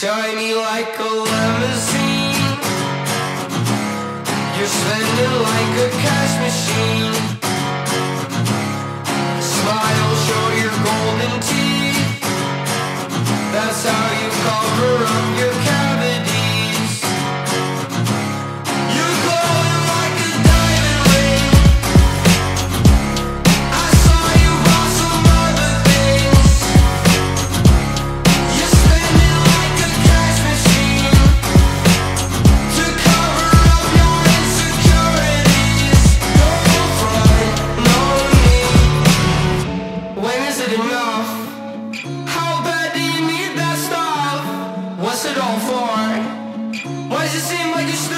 shiny like a limousine. You're spending like a cash machine. Smile, show your golden teeth. That's how you cover up your cavities. You're glowing like a diamond ring. I saw you bought some other things. You're spending like a cash machine to cover up your insecurities. Don't front, no need. When is it enough? How bad do you need that stuff? What's it all for? Why does it seem like you're